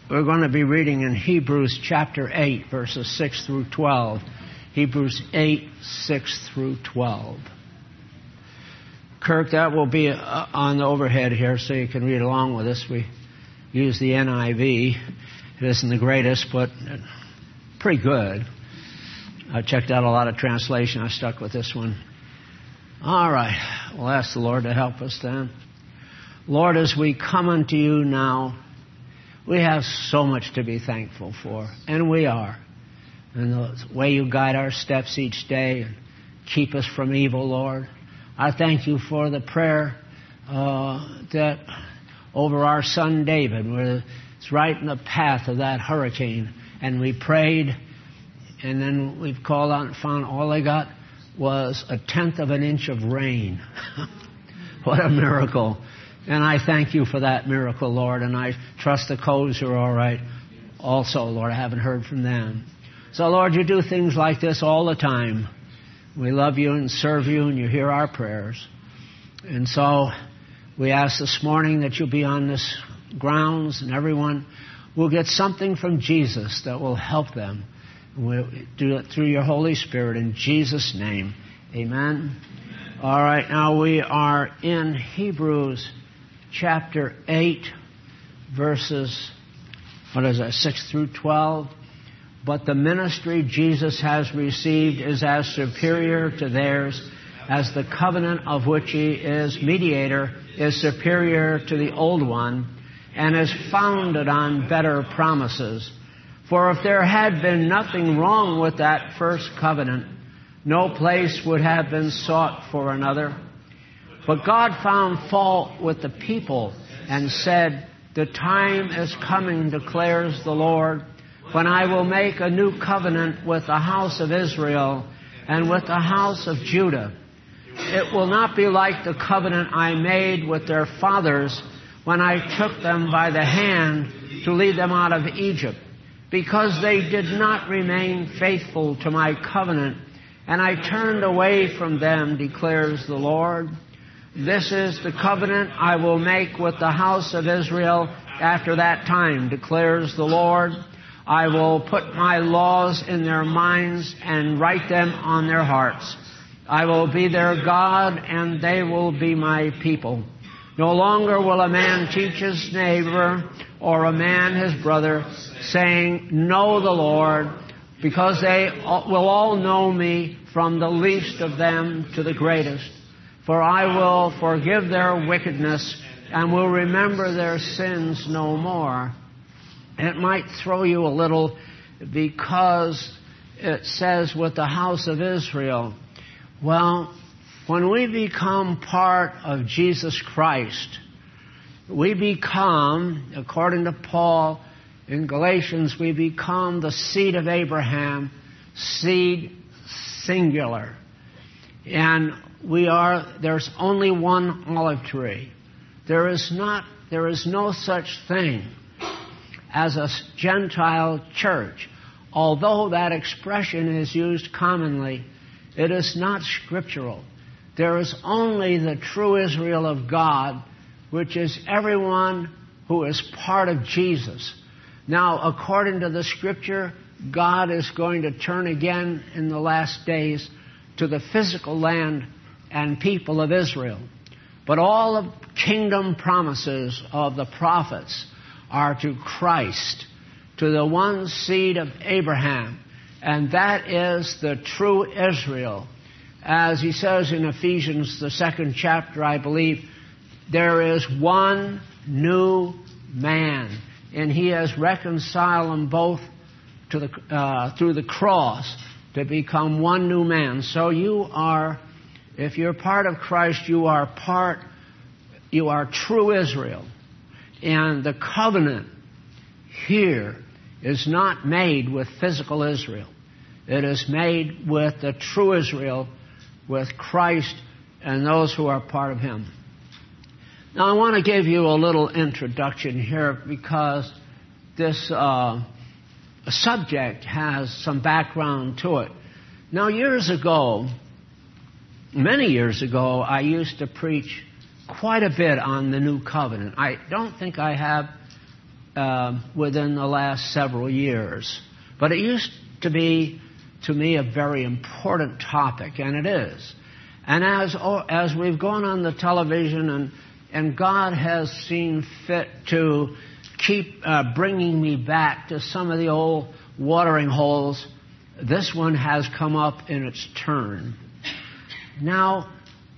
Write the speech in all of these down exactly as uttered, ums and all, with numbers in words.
We're going to be reading in Hebrews chapter eight, verses six through twelve. Hebrews eight, six through twelve. Kirk, that will be on the overhead here so you can read along with us. We use the N I V. It isn't the greatest, but pretty good. I checked out a lot of translation. I stuck with this one. All right. We'll ask the Lord to help us then. Lord, as we come unto you now, we have so much to be thankful for, and we are. And the way you guide our steps each day and keep us from evil, Lord. I thank you for the prayer uh, that over our son David, where it's right in the path of that hurricane. And we prayed, and then we've called out and found all they got was a tenth of an inch of rain. What a miracle. And I thank you for that miracle, Lord. And I trust the codes are all right also, Lord. I haven't heard from them. So, Lord, you do things like this all the time. We love you and serve you, and you hear our prayers. And so we ask this morning that you'll be on this grounds, and everyone will get something from Jesus that will help them. We'll do it through your Holy Spirit in Jesus' name. Amen. Amen. All right, now we are in Hebrews chapter eight, verses, what is that, six through twelve. But the ministry Jesus has received is as superior to theirs as the covenant of which he is mediator is superior to the old one and is founded on better promises. For if there had been nothing wrong with that first covenant, no place would have been sought for another. But God found fault with the people and said, "The time is coming, declares the Lord, when I will make a new covenant with the house of Israel and with the house of Judah. It will not be like the covenant I made with their fathers when I took them by the hand to lead them out of Egypt, because they did not remain faithful to my covenant, and I turned away from them, declares the Lord. This is the covenant I will make with the house of Israel after that time, declares the Lord. I will put my laws in their minds and write them on their hearts. I will be their God, and they will be my people. No longer will a man teach his neighbor or a man his brother, saying, 'Know the Lord,' because they will all know me, from the least of them to the greatest. For I will forgive their wickedness and will remember their sins no more." It might throw you a little because it says with the house of Israel. Well, when we become part of Jesus Christ, we become, according to Paul in Galatians, we become the seed of Abraham, seed singular. And we are, there's only one olive tree. There is not, there is no such thing as a Gentile church. Although that expression is used commonly, it is not scriptural. There is only the true Israel of God, which is everyone who is part of Jesus. Now, according to the Scripture, God is going to turn again in the last days to the physical land and people of Israel. But all the kingdom promises of the prophets are to Christ, to the one seed of Abraham. And that is the true Israel. As he says in Ephesians, the second chapter, I believe, there is one new man, and he has reconciled them both to the, uh, through the cross to become one new man. So you are, if you're part of Christ, you are part, you are true Israel. And the covenant here is not made with physical Israel. It is made with the true Israel, with Christ and those who are part of him. Now I want to give you a little introduction here because this uh, subject has some background to it. Now years ago, many years ago, I used to preach quite a bit on the New Covenant. I don't think I have uh, within the last several years. But it used to be, to me, a very important topic, and it is. And as as we've gone on the television, and and God has seen fit to keep uh, bringing me back to some of the old watering holes, this one has come up in its turn. Now,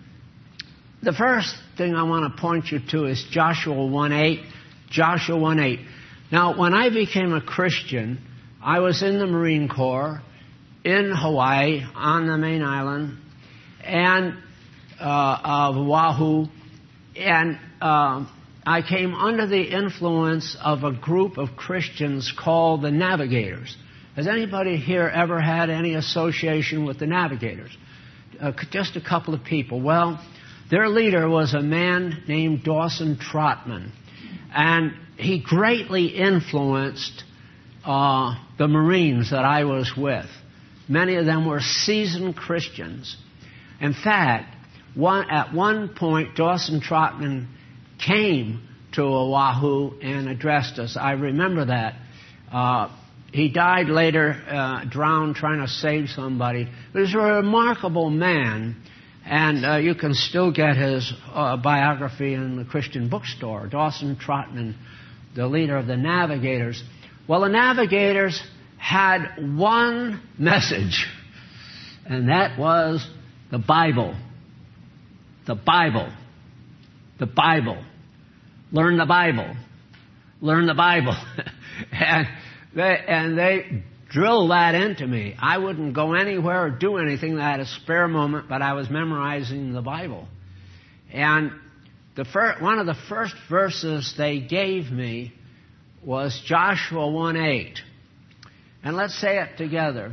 the first thing I want to point you to is Joshua one eight. Joshua one eight. Now, when I became a Christian, I was in the Marine Corps in Hawaii on the main island and uh, of Oahu, and uh, I came under the influence of a group of Christians called the Navigators. Has anybody here ever had any association with the Navigators? Uh, just a couple of people. Well, their leader was a man named Dawson Trotman, and he greatly influenced uh, the Marines that I was with. Many of them were seasoned Christians. In fact, one, at one point, Dawson Trotman came to Oahu and addressed us. I remember that. Uh, he died later, uh, drowned trying to save somebody. He was a remarkable man, and uh, you can still get his uh, biography in the Christian bookstore. Dawson Trotman, the leader of the Navigators. Well, the Navigators had one message, and that was the Bible. The Bible. The Bible. Learn the Bible. Learn the Bible. and they and they drilled that into me. I wouldn't go anywhere or do anything that I had a spare moment, but I was memorizing the Bible. And the fir- one of the first verses they gave me was Joshua one eight. And let's say it together.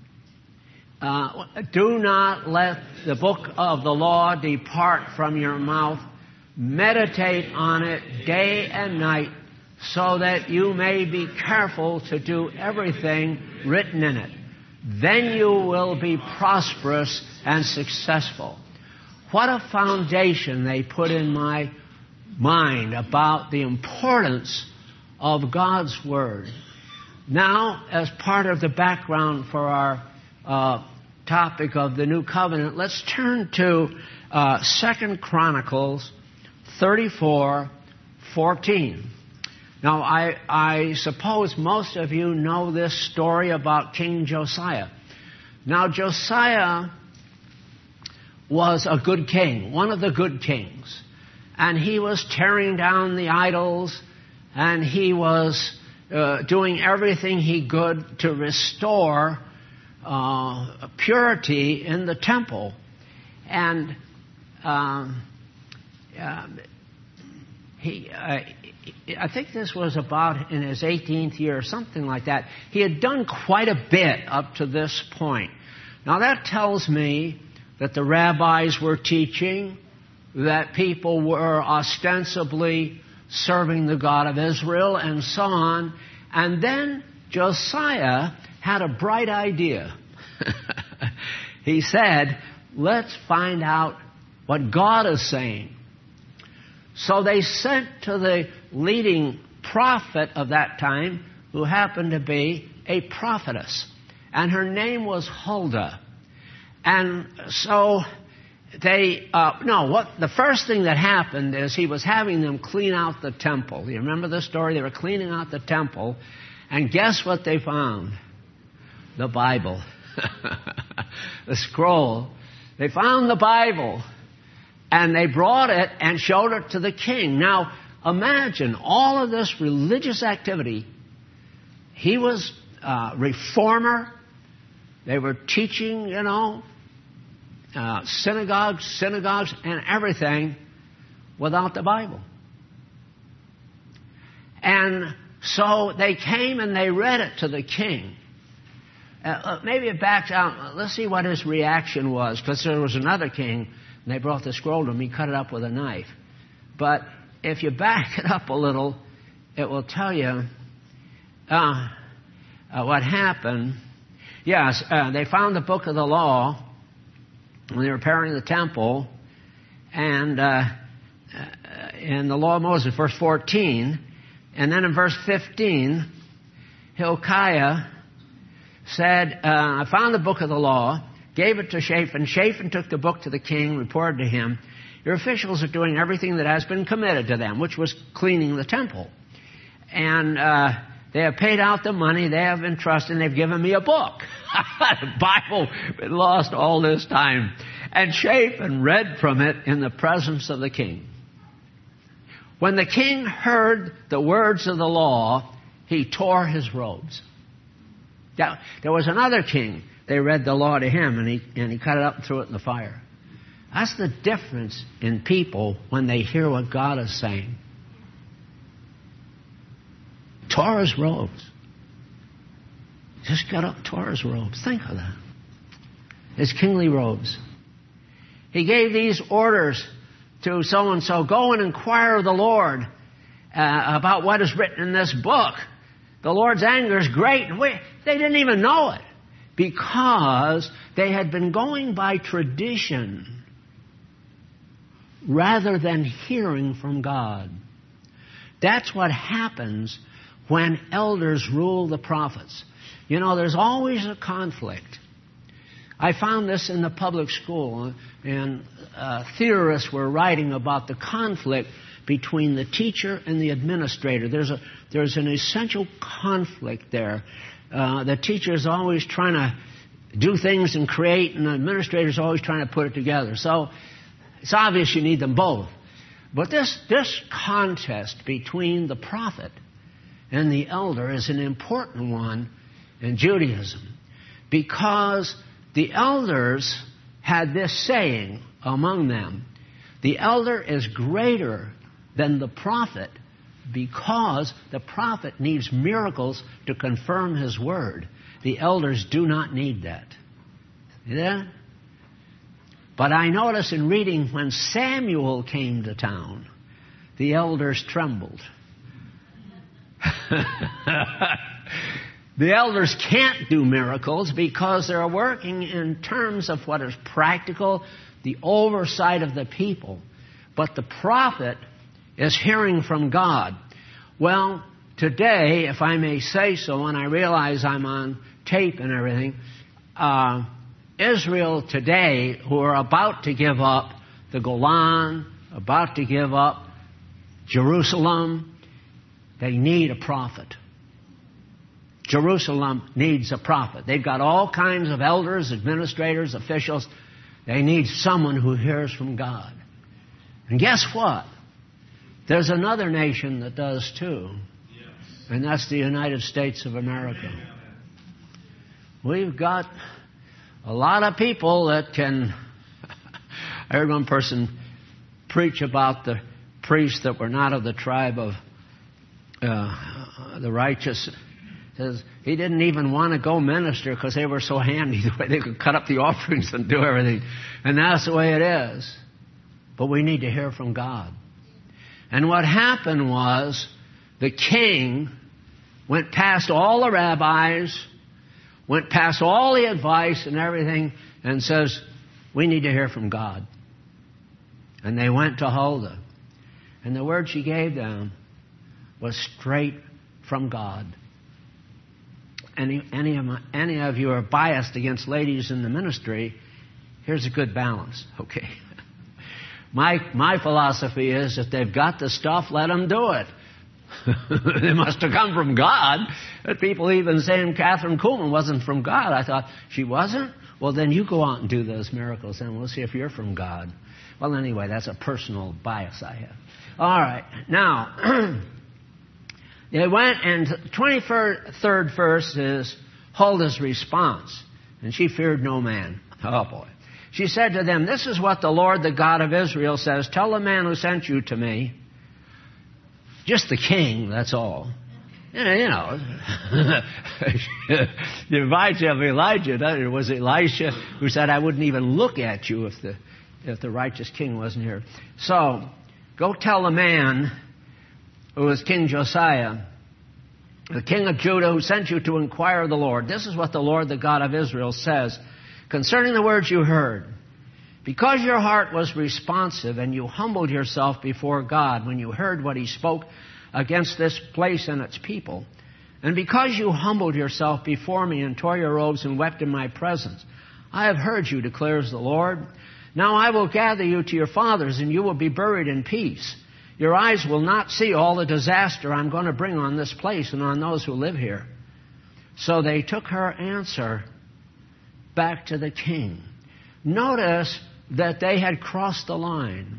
Uh, do not let the book of the law depart from your mouth. Meditate on it day and night, so that you may be careful to do everything written in it. Then you will be prosperous and successful. What a foundation they put in my mind about the importance of God's Word. Now, as part of the background for our uh, topic of the New Covenant, let's turn to uh, Second Chronicles thirty-four fourteen. Now, I, I suppose most of you know this story about King Josiah. Now, Josiah was a good king, one of the good kings. And he was tearing down the idols, and he was uh, doing everything he could to restore uh, purity in the temple. And um, uh, he... Uh, I think this was about in his eighteenth year or something like that. He had done quite a bit up to this point. Now that tells me that the rabbis were teaching, that people were ostensibly serving the God of Israel, and so on. And then Josiah had a bright idea. He said, let's find out what God is saying. So they sent to the leading prophet of that time, who happened to be a prophetess. And her name was Huldah. And so they, uh, no, what the first thing that happened is he was having them clean out the temple. You remember the story? They were cleaning out the temple. And guess what they found? The Bible. The scroll. They found the Bible. And they brought it and showed it to the king. Now, imagine all of this religious activity. He was a reformer. They were teaching, you know, uh, synagogues, synagogues, and everything without the Bible. And so they came and they read it to the king. Uh, maybe it backs out. Let's see what his reaction was, because there was another king. And they brought the scroll to him. He cut it up with a knife. But if you back it up a little, it will tell you uh, uh, what happened. Yes, uh, they found the book of the law when they were repairing the temple. And uh, in the law of Moses, verse fourteen, And then in verse fifteen, Hilkiah said, uh, I found the book of the law, gave it to Shaphan. Shaphan took the book to the king, reported to him, your officials are doing everything that has been committed to them, which was cleaning the temple. And uh, they have paid out the money, they have entrusted, and they've given me a book. The Bible been lost all this time. And Shaphan read from it in the presence of the king. When the king heard the words of the law, he tore his robes. Now, there was another king. They read the law to him, and he, and he cut it up and threw it in the fire. That's the difference in people when they hear what God is saying. Tore his robes. Just got up, tore his robes. Think of that. His kingly robes. He gave these orders to so-and-so, go and inquire of the Lord uh, about what is written in this book. The Lord's anger is great. We, they didn't even know it because they had been going by tradition rather than hearing from God. That's what happens when elders rule the prophets. You know, there's always a conflict. I found this in the public school, and uh, theorists were writing about the conflict between the teacher and the administrator. There's a there's an essential conflict there. Uh, the teacher is always trying to do things and create, and the administrator is always trying to put it together. So it's obvious you need them both. But this this contest between the prophet and the elder is an important one in Judaism, because the elders had this saying among them: the elder is greater than the prophet, because the prophet needs miracles to confirm his word. The elders do not need that. Yeah? But I notice in reading, when Samuel came to town, the elders trembled. The elders can't do miracles because they're working in terms of what is practical, the oversight of the people. But the prophet is hearing from God. Well, today, if I may say so, and I realize I'm on tape and everything, uh, Israel today, who are about to give up the Golan, about to give up Jerusalem, they need a prophet. Jerusalem needs a prophet. They've got all kinds of elders, administrators, officials. They need someone who hears from God. And guess what? There's another nation that does too. Yes. And that's the United States of America. Amen. We've got a lot of people that can... I heard one person preach about the priests that were not of the tribe of uh, the righteous. Says he didn't even want to go minister because they were so handy the way they could cut up the offerings and do everything. And that's the way it is. But we need to hear from God. And what happened was the king went past all the rabbis, went past all the advice and everything, and says, we need to hear from God. And they went to Huldah. And the word she gave them was straight from God. Any, any, of my, any of you are biased against ladies in the ministry, here's a good balance, okay? My, my philosophy is if they've got the stuff, let them do it. They must have come from God. But people even saying Catherine Kuhlman wasn't from God. I thought, she wasn't? Well, then you go out and do those miracles, and we'll see if you're from God. Well, anyway, that's a personal bias I have. All right. Now... They went, and the twenty-third verse is Huldah's response. And she feared no man. Oh, boy. She said to them, this is what the Lord, the God of Israel, says. Tell the man who sent you to me, just the king, that's all. You know, the Elijah of Elijah, it was Elisha who said, I wouldn't even look at you if the, if the righteous king wasn't here. So, go tell the man who was King Josiah, the king of Judah, who sent you to inquire of the Lord. This is what the Lord, the God of Israel, says concerning the words you heard. Because your heart was responsive and you humbled yourself before God when you heard what he spoke against this place and its people. And because you humbled yourself before me and tore your robes and wept in my presence, I have heard you, declares the Lord. Now I will gather you to your fathers, and you will be buried in peace. Your eyes will not see all the disaster I'm going to bring on this place and on those who live here. So they took her answer back to the king. Notice that they had crossed the line.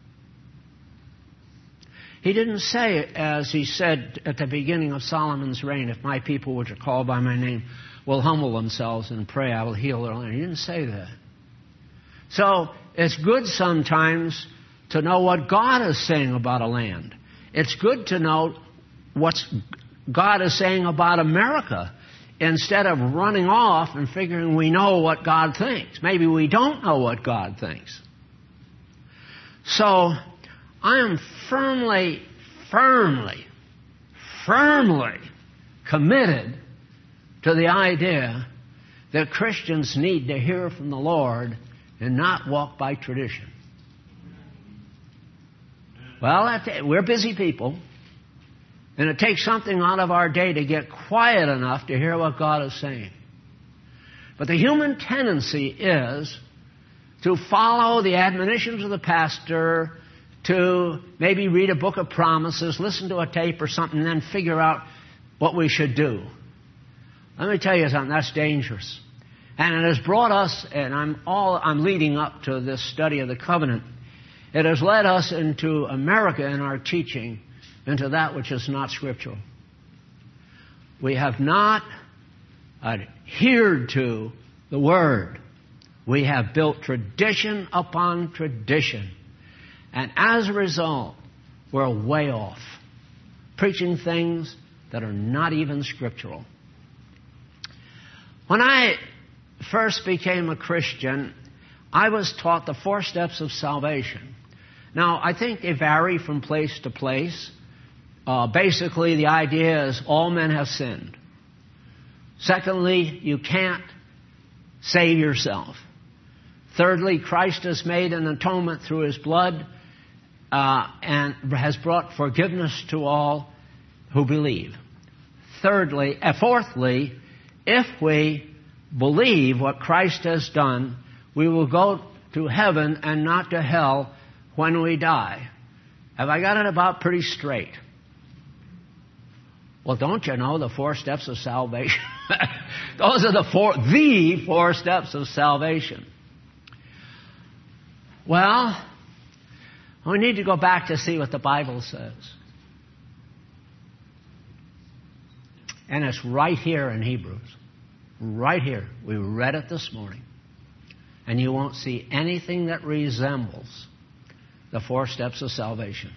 He didn't say, as he said at the beginning of Solomon's reign, if my people which are called by my name will humble themselves and pray, I will heal their land. He didn't say that. So it's good sometimes to know what God is saying about a land. It's good to know what God is saying about America instead of running off and figuring we know what God thinks. Maybe we don't know what God thinks. So I am firmly, firmly, firmly committed to the idea that Christians need to hear from the Lord and not walk by tradition. Well, we're busy people, and it takes something out of our day to get quiet enough to hear what God is saying. But the human tendency is to follow the admonitions of the pastor, to maybe read a book of promises, listen to a tape or something, and then figure out what we should do. Let me tell you something, that's dangerous. And it has brought us, and I'm all I'm leading up to this study of the covenant, it has led us into America in our teaching, into that which is not scriptural. We have not adhered to the Word. We have built tradition upon tradition. And as a result, we're way off, preaching things that are not even scriptural. When I first became a Christian, I was taught the four steps of salvation. Now, I think they vary from place to place. Uh, basically, the idea is all men have sinned. Secondly, you can't save yourself. Thirdly, Christ has made an atonement through His blood uh, and has brought forgiveness to all who believe. Thirdly, uh, fourthly, if we believe what Christ has done, we will go to heaven and not to hell when we die. Have I got it about pretty straight? Well, don't you know the four steps of salvation? Those are the four, the four steps of salvation. Well, we need to go back to see what the Bible says. And it's right here in Hebrews. Right here. We read it this morning. And you won't see anything that resembles the four steps of salvation.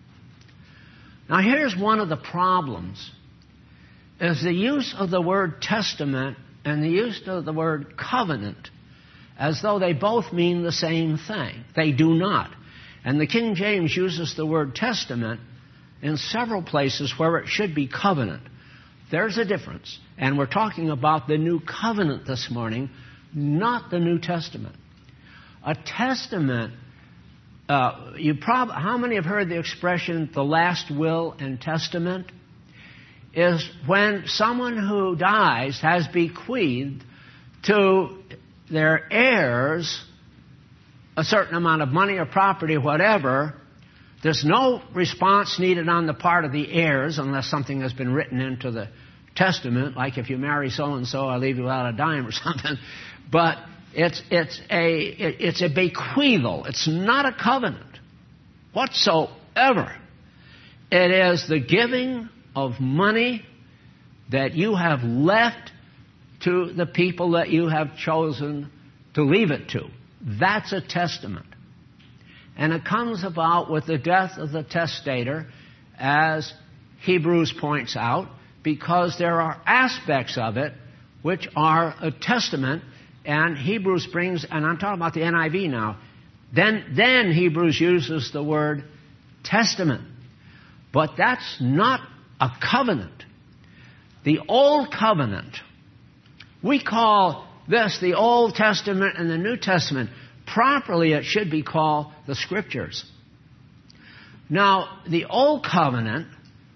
Now here's one of the problems, is the use of the word testament and the use of the word covenant as though they both mean the same thing. They do not. And the King James uses the word testament in several places where it should be covenant. There's a difference. And we're talking about the new covenant this morning, not the New Testament. A testament, uh, you prob- how many have heard the expression, the last will and testament? Is when someone who dies has bequeathed to their heirs a certain amount of money or property, whatever. There's no response needed on the part of the heirs unless something has been written into the testament, like if you marry so-and-so, I'll leave you without a dime or something. But it's, it's, a, it's a bequeathal. It's not a covenant whatsoever. It is the giving of money that you have left to the people that you have chosen to leave it to. That's a testament. And it comes about with the death of the testator, as Hebrews points out, because there are aspects of it which are a testament, and Hebrews brings, and I'm talking about the N I V now, then, then Hebrews uses the word testament. But that's not a covenant. The Old Covenant, we call this the Old Testament and the New Testament. Properly, it should be called the Scriptures. Now, the Old Covenant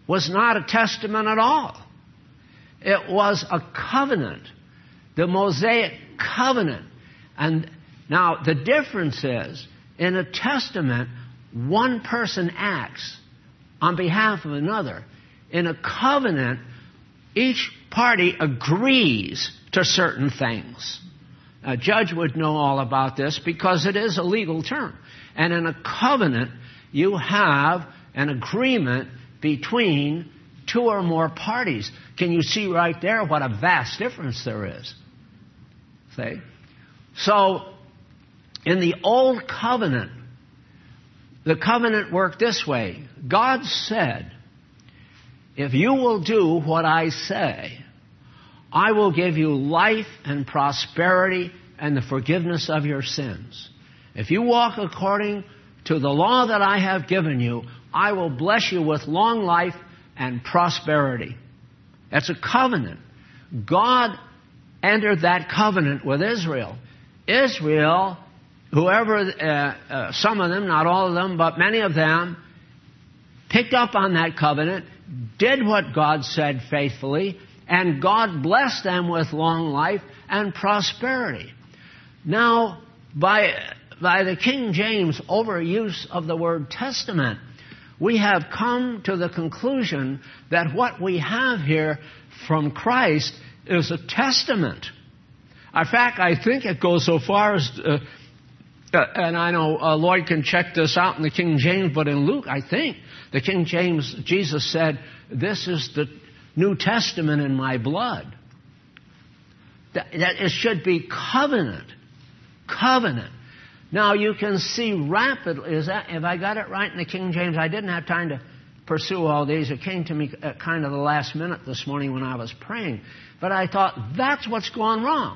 was not a testament at all. It was a covenant, the Mosaic covenant. And now the difference is, in a testament, one person acts on behalf of another. In a covenant, each party agrees to certain things. A judge would know all about this because it is a legal term. And in a covenant, you have an agreement between two or more parties. Can you see right there what a vast difference there is? See? So, in the Old Covenant, the covenant worked this way. God said, if you will do what I say, I will give you life and prosperity and the forgiveness of your sins. If you walk according to the law that I have given you, I will bless you with long life and prosperity. That's a covenant. God entered that covenant with Israel. Israel, whoever, uh, uh, some of them, not all of them, but many of them, picked up on that covenant, did what God said faithfully, and God blessed them with long life and prosperity. Now, by, by the King James overuse of the word testament, we have come to the conclusion that what we have here from Christ is a testament. In fact, I think it goes so far as, uh, uh, and I know uh, Lloyd can check this out in the King James, but in Luke, I think, the King James, Jesus said, this is the New Testament in my blood. That, that it should be covenant. Covenant. Now, you can see rapidly, is that, have I got it right in the King James? I didn't have time to pursue all these. It came to me at kind of the last minute this morning when I was praying. But I thought, that's what's gone wrong.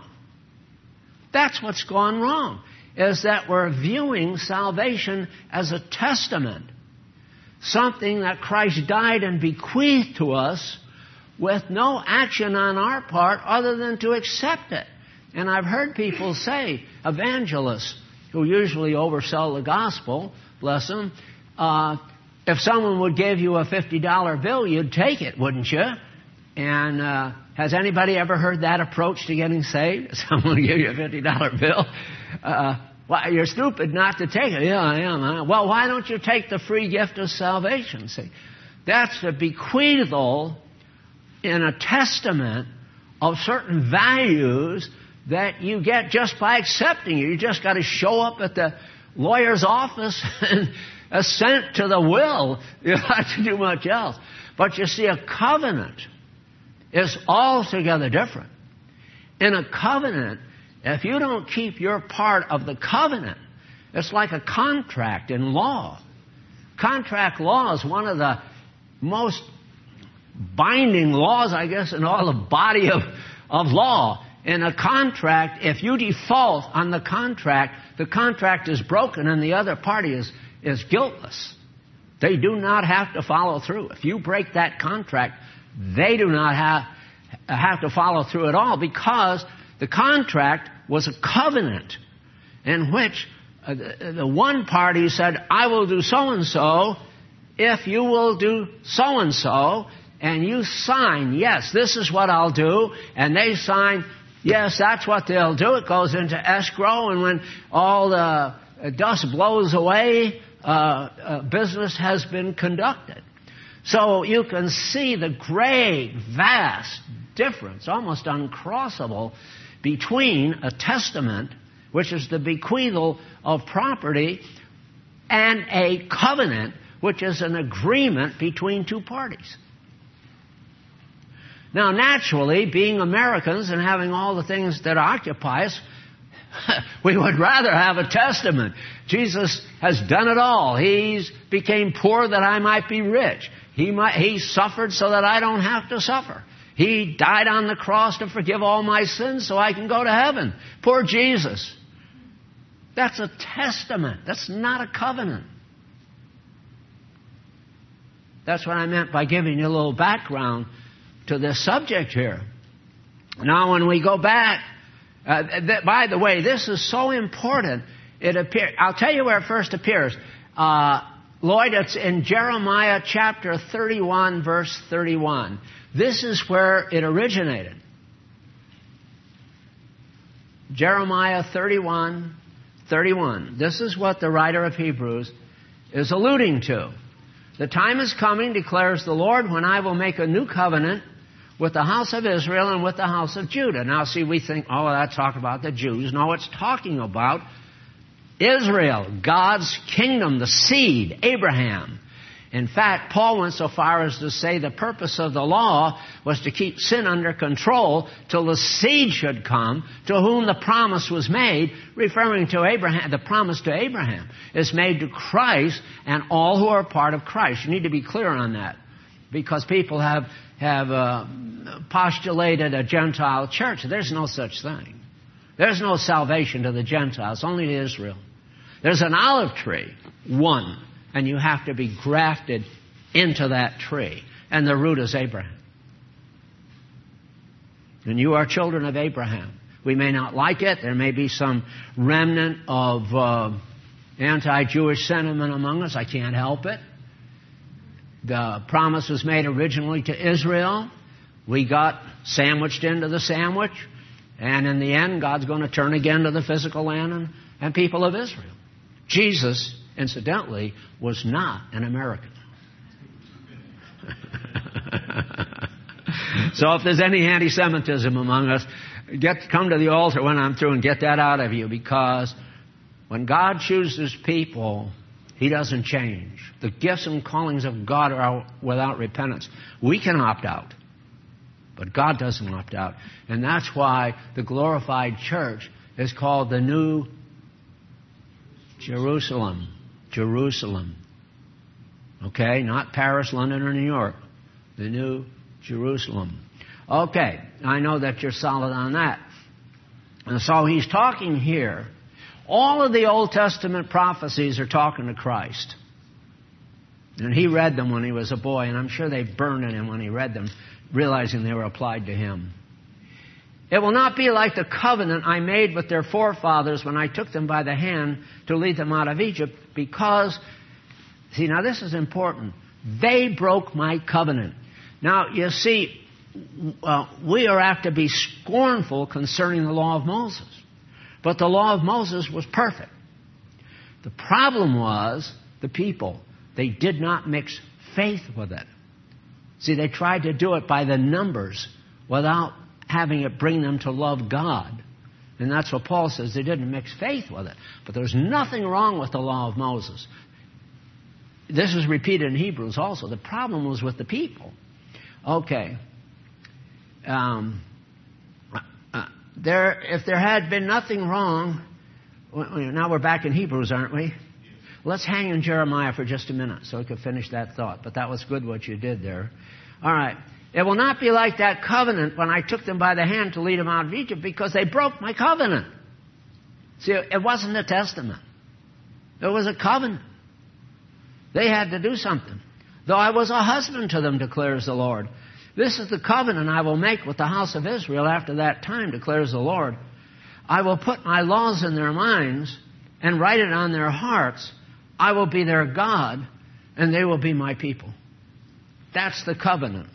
That's what's gone wrong, is that we're viewing salvation as a testament. Something that Christ died and bequeathed to us with no action on our part other than to accept it. And I've heard people say, evangelists, who usually oversell the gospel, bless them, uh, if someone would give you a fifty dollar bill, you'd take it, wouldn't you? And uh, has anybody ever heard that approach to getting saved? Someone will give you a fifty dollar bill? Uh, well, you're stupid not to take it. Yeah, I am. Huh? Well, why don't you take the free gift of salvation? See, that's the bequeathal in a testament of certain values that you get just by accepting it. You just got to show up at the lawyer's office and assent to the will. You don't have to do much else. But you see, a covenant is altogether different. In a covenant, if you don't keep your part of the covenant, it's like a contract in law. Contract law is one of the most binding laws, I guess, in all the body of, of law. In a contract, if you default on the contract, the contract is broken and the other party is, is guiltless. They do not have to follow through. If you break that contract, they do not have, have to follow through at all, because the contract was a covenant in which uh, the, the one party said, I will do so-and-so if you will do so-and-so, and you sign, yes, this is what I'll do, and they sign, yes, that's what they'll do. It goes into escrow, and when all the dust blows away, uh, uh, business has been conducted. So you can see the great, vast difference, almost uncrossable, between a testament, which is the bequeathal of property, and a covenant, which is an agreement between two parties. Now, naturally, being Americans and having all the things that occupy us, we would rather have a testament. Jesus has done it all. He became poor that I might be rich. He might, he suffered so that I don't have to suffer. He died on the cross to forgive all my sins so I can go to heaven. Poor Jesus. That's a testament. That's not a covenant. That's what I meant by giving you a little background to this subject here. Now, when we go back, uh, th- by the way, this is so important. It appears. I'll tell you where it first appears. Uh, Lloyd, it's in Jeremiah chapter thirty-one, verse thirty-one. This is where it originated. Jeremiah thirty-one, thirty-one. This is what the writer of Hebrews is alluding to. The time is coming, declares the Lord, when I will make a new covenant with the house of Israel and with the house of Judah. Now, see, we think, oh, that's talking about the Jews. No, it's talking about Israel, God's kingdom, the seed, Abraham. In fact, Paul went so far as to say the purpose of the law was to keep sin under control till the seed should come to whom the promise was made, referring to Abraham. The promise to Abraham is made to Christ and all who are part of Christ. You need to be clear on that, because people have, have uh, postulated a Gentile church. There's no such thing. There's no salvation to the Gentiles, only to Israel. There's an olive tree, one, and you have to be grafted into that tree. And the root is Abraham. And you are children of Abraham. We may not like it. There may be some remnant of uh, anti-Jewish sentiment among us. I can't help it. The promise was made originally to Israel. We got sandwiched into the sandwich. And in the end, God's going to turn again to the physical land and, and people of Israel. Jesus, incidentally, was not an American. So if there's any anti-Semitism among us, get come to the altar when I'm through and get that out of you, because when God chooses people, He doesn't change. The gifts and callings of God are without repentance. We can opt out, but God doesn't opt out. And that's why the glorified church is called the New Jerusalem. Jerusalem. Okay? Not Paris, London, or New York. The New Jerusalem. Okay. I know that you're solid on that. And so he's talking here. All of the Old Testament prophecies are talking to Christ. And he read them when he was a boy, and I'm sure they burned in him when he read them, realizing they were applied to him. It will not be like the covenant I made with their forefathers when I took them by the hand to lead them out of Egypt, because, see, now this is important. They broke my covenant. Now, you see, uh, we are apt to be scornful concerning the law of Moses. But the law of Moses was perfect. The problem was the people. They did not mix faith with it. See, they tried to do it by the numbers without having it bring them to love God. And that's what Paul says. They didn't mix faith with it. But there's nothing wrong with the law of Moses. This is repeated in Hebrews also. The problem was with the people. Okay. Um, uh, there, if there had been nothing wrong, now we're back in Hebrews, aren't we? Let's hang in Jeremiah for just a minute so we can finish that thought. But that was good what you did there. All right. It will not be like that covenant when I took them by the hand to lead them out of Egypt, because they broke my covenant. See, it wasn't a testament. It was a covenant. They had to do something. Though I was a husband to them, declares the Lord. This is the covenant I will make with the house of Israel after that time, declares the Lord. I will put my laws in their minds and write it on their hearts. I will be their God, and they will be my people. That's the covenant.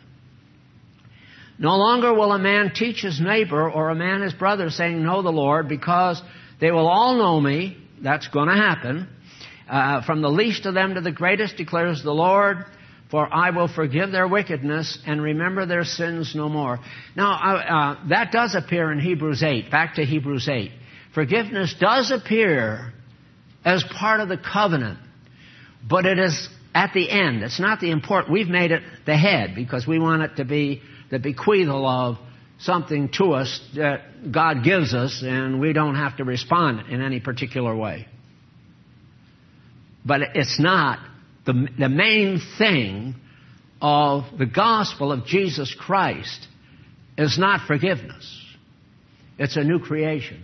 No longer will a man teach his neighbor or a man his brother, saying, know the Lord, because they will all know me. That's going to happen. Uh, from the least of them to the greatest, declares the Lord, for I will forgive their wickedness and remember their sins no more. Now, uh, that does appear in Hebrews eight. Back to Hebrews eight. Forgiveness does appear as part of the covenant, but it is at the end. It's not the important. We've made it the head because we want it to be the bequeathal of something to us that God gives us, and we don't have to respond in any particular way. But it's not the, the main thing of the gospel of Jesus Christ is not forgiveness. It's a new creation.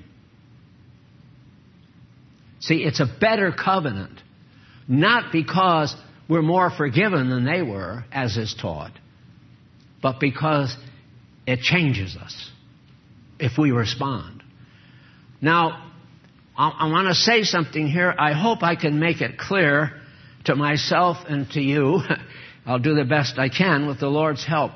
See, it's a better covenant, not because we're more forgiven than they were, as is taught, but because it changes us if we respond. Now, I, I want to say something here. I hope I can make it clear to myself and to you, I'll do the best I can with the Lord's help,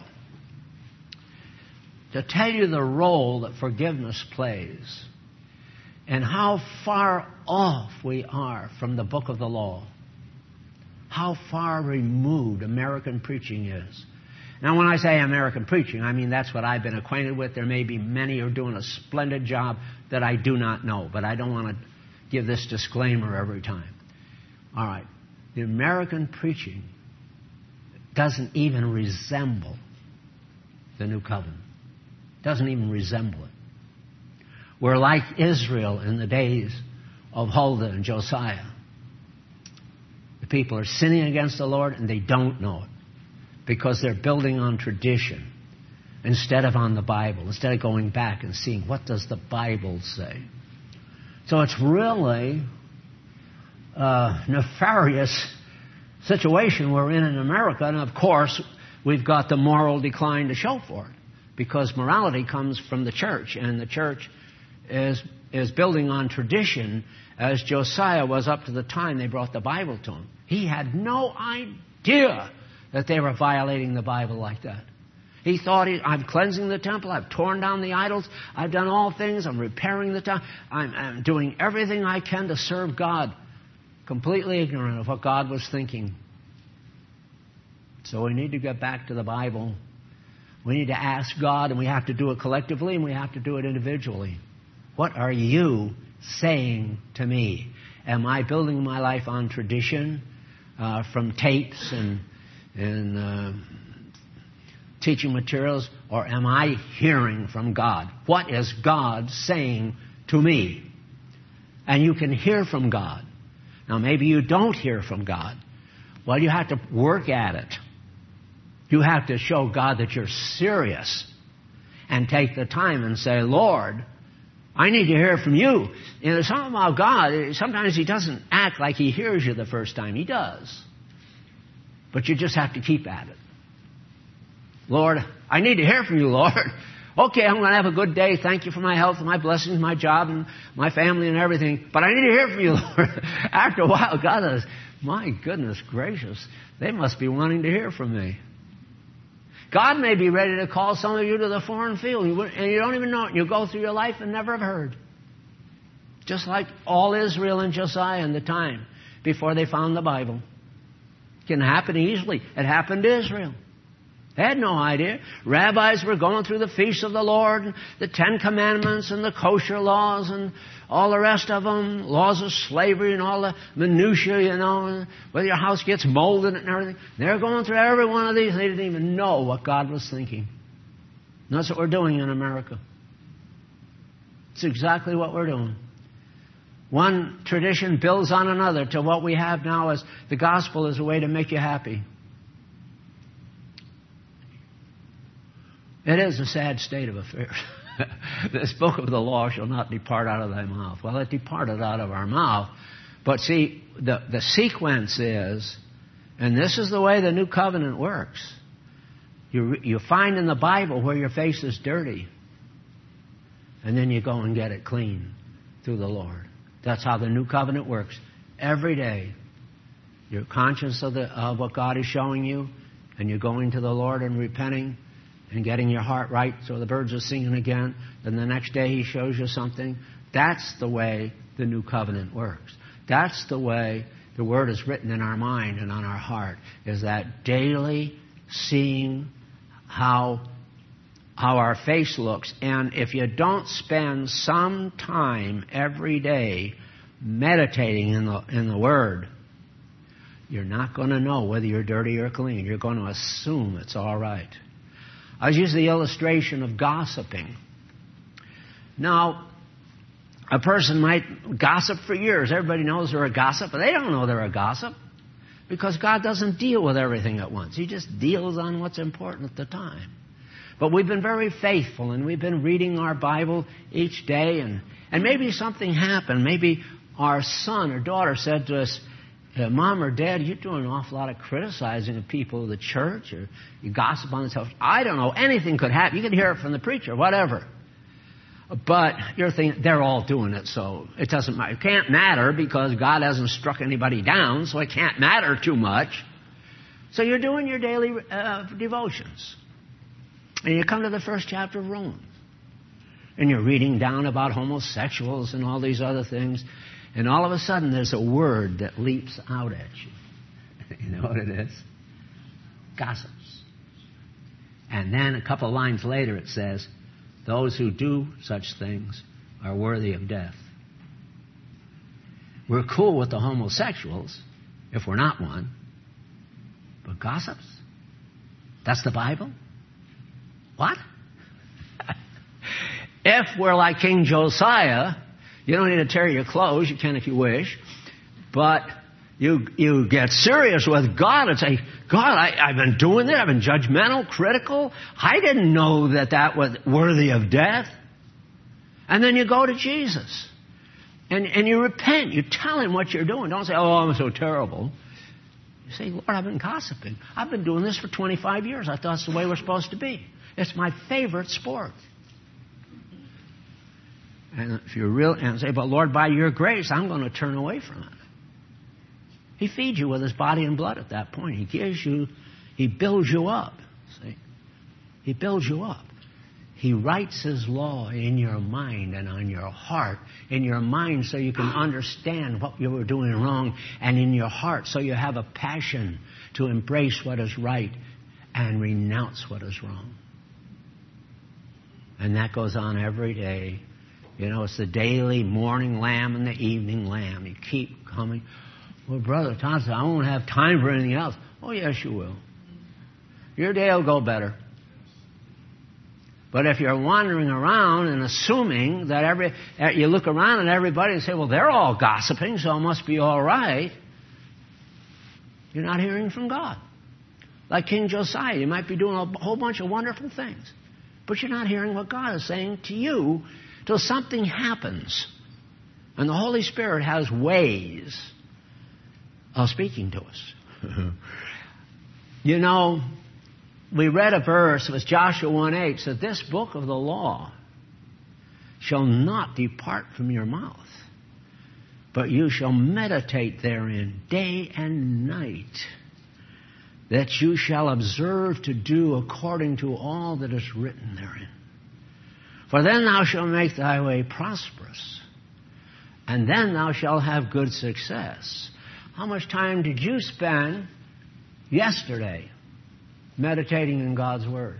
to tell you the role that forgiveness plays and how far off we are from the book of the law. How far removed American preaching is. Now, when I say American preaching, I mean that's what I've been acquainted with. There may be many who are doing a splendid job that I do not know, but I don't want to give this disclaimer every time. All right. The American preaching doesn't even resemble the New Covenant. Doesn't even resemble it. We're like Israel in the days of Huldah and Josiah. The people are sinning against the Lord and they don't know it because they're building on tradition instead of on the Bible, instead of going back and seeing what does the Bible say. So it's really a nefarious situation we're in in America, and of course we've got the moral decline to show for it because morality comes from the church, and the church is is building on tradition, as Josiah was up to the time they brought the Bible to him. He had no idea that they were violating the Bible like that. He thought, he, I'm cleansing the temple, I've torn down the idols, I've done all things, I'm repairing the temple, I'm, I'm doing everything I can to serve God, completely ignorant of what God was thinking. So we need to get back to the Bible. We need to ask God, and we have to do it collectively, and we have to do it individually. What are you saying to me? Am I building my life on tradition uh, from tapes and, and uh, teaching materials, or am I hearing from God? What is God saying to me? And you can hear from God. Now, maybe you don't hear from God. Well, you have to work at it. You have to show God that you're serious and take the time and say, Lord, I need to hear from you. You know, something about God, sometimes He doesn't act like He hears you the first time. He does. But you just have to keep at it. Lord, I need to hear from you, Lord. Okay, I'm going to have a good day. Thank you for my health and my blessings, my job and my family and everything. But I need to hear from you, Lord. After a while, God says, my goodness gracious, they must be wanting to hear from me. God may be ready to call some of you to the foreign field, and you don't even know it. You go through your life and never have heard. Just like all Israel and Josiah in the time before they found the Bible. It can happen easily. It happened to Israel. They had no idea. Rabbis were going through the feasts of the Lord, and the Ten Commandments, and the kosher laws, and all the rest of them, laws of slavery, and all the minutiae, you know, and whether your house gets mold in it and everything. They're going through every one of these. They didn't even know what God was thinking. And that's what we're doing in America. It's exactly what we're doing. One tradition builds on another till what we have now is the gospel is a way to make you happy. It is a sad state of affairs. This book of the law shall not depart out of thy mouth. Well, it departed out of our mouth. But see, the, the sequence is, and this is the way the new covenant works. You, you find in the Bible where your face is dirty. And then you go and get it clean through the Lord. That's how the new covenant works. Every day, you're conscious of, the, of what God is showing you, and you're going to the Lord and repenting, and getting your heart right so the birds are singing again. Then the next day He shows you something. That's the way the new covenant works. That's the way the Word is written in our mind and on our heart, is that daily seeing how, how our face looks. And if you don't spend some time every day meditating in the, in the Word, you're not going to know whether you're dirty or clean. You're going to assume it's all right. I was using the illustration of gossiping. Now, a person might gossip for years. Everybody knows they're a gossip, but they don't know they're a gossip because God doesn't deal with everything at once. He just deals on what's important at the time. But we've been very faithful, and we've been reading our Bible each day, and, and maybe something happened. Maybe our son or daughter said to us, Uh, Mom or Dad, you're doing an awful lot of criticizing of people of the church, or you gossip on the television. I don't know. Anything could happen. You could hear it from the preacher, whatever. But you're thinking, they're all doing it, so it doesn't matter. It can't matter because God hasn't struck anybody down, so it can't matter too much. So you're doing your daily uh, devotions. And you come to the first chapter of Romans. And you're reading down about homosexuals and all these other things. And all of a sudden there's a word that leaps out at you. You know what it is? Gossips. And then a couple of lines later it says, those who do such things are worthy of death. We're cool with the homosexuals, if we're not one. But gossips? That's the Bible? What? If we're like King Josiah, you don't need to tear your clothes. You can if you wish. But you you get serious with God and say, God, I, I've been doing this. I've been judgmental, critical. I didn't know that that was worthy of death. And then you go to Jesus. And, and you repent. You tell him what you're doing. Don't say, oh, I'm so terrible. You say, Lord, I've been gossiping. I've been doing this for twenty-five years. I thought it's the way we're supposed to be. It's my favorite sport. And if you're real, and say, but Lord, by your grace, I'm going to turn away from it. He feeds you with his body and blood at that point. He gives you, he builds you up. See? He builds you up. He writes his law in your mind and on your heart. In your mind so you can understand what you were doing wrong. And in your heart so you have a passion to embrace what is right and renounce what is wrong. And that goes on every day. You know, it's the daily morning lamb and the evening lamb. You keep coming. Well, Brother Thompson, I won't have time for anything else. Oh, yes, you will. Your day will go better. But if you're wandering around and assuming that every, you look around and everybody and say, well, they're all gossiping, so it must be all right, you're not hearing from God. Like King Josiah, you might be doing a whole bunch of wonderful things, but you're not hearing what God is saying to you till something happens. And the Holy Spirit has ways of speaking to us. You know, we read a verse, it was Joshua one eight, said, this book of the law shall not depart from your mouth, but you shall meditate therein day and night, that you shall observe to do according to all that is written therein. For then thou shalt make thy way prosperous, and then thou shalt have good success. How much time did you spend yesterday meditating in God's Word?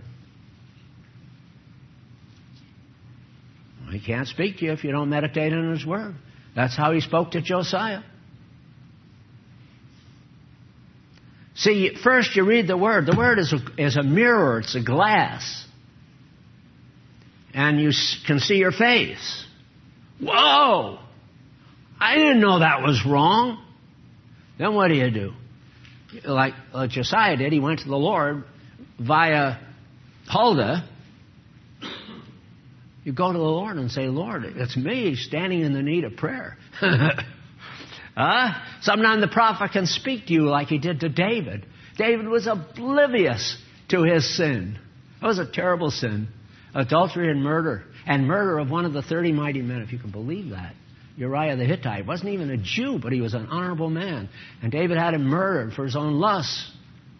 Well, he can't speak to you if you don't meditate in His Word. That's how He spoke to Josiah. See, first you read the Word. The Word is a, is a mirror. It's a glass. And you can see your face. Whoa! I didn't know that was wrong. Then what do you do? Like, like Josiah did, he went to the Lord via Huldah. You go to the Lord and say, Lord, it's me standing in the need of prayer. uh, sometimes the prophet can speak to you like he did to David. David was oblivious to his sin. It was a terrible sin. Adultery and murder. And murder of one of the thirty mighty men, if you can believe that. Uriah the Hittite wasn't even a Jew, but he was an honorable man. And David had him murdered for his own lusts.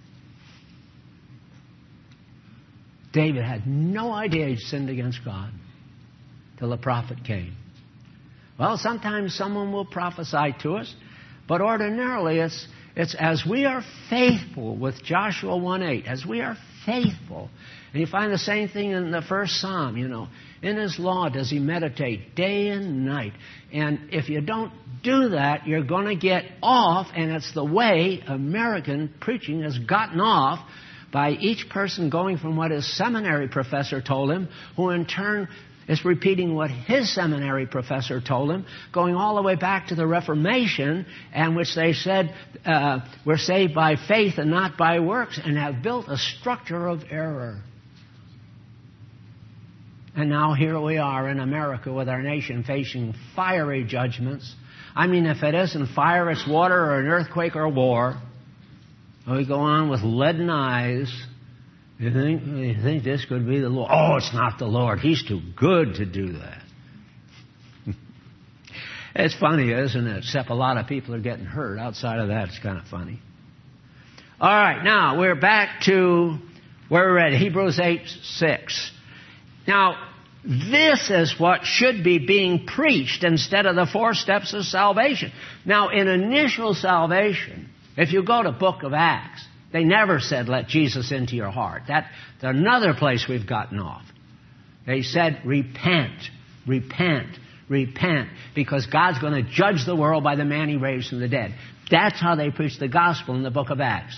David had no idea he'd sinned against God till the prophet came. Well, sometimes someone will prophesy to us, but ordinarily it's it's as we are faithful with Joshua one eight, as we are faithful. And you find the same thing in the first Psalm, you know. In His law does he meditate day and night. And if you don't do that, you're going to get off, and it's the way American preaching has gotten off by each person going from what his seminary professor told him, who in turn is repeating what his seminary professor told him, going all the way back to the Reformation, and which they said uh, we're saved by faith and not by works, and have built a structure of error. And now here we are in America with our nation facing fiery judgments. I mean, if it isn't fire, it's water or an earthquake or war. And we go on with leaden eyes. You think, you think this could be the Lord? Oh, it's not the Lord. He's too good to do that. It's funny, isn't it? Except a lot of people are getting hurt. Outside of that, it's kind of funny. All right, now we're back to where we're at, Hebrews eight six. Now, this is what should be being preached instead of the four steps of salvation. Now, in initial salvation, if you go to book of Acts, they never said, let Jesus into your heart. That's another place we've gotten off. They said, repent, repent, repent, because God's going to judge the world by the man He raised from the dead. That's how they preached the gospel in the book of Acts.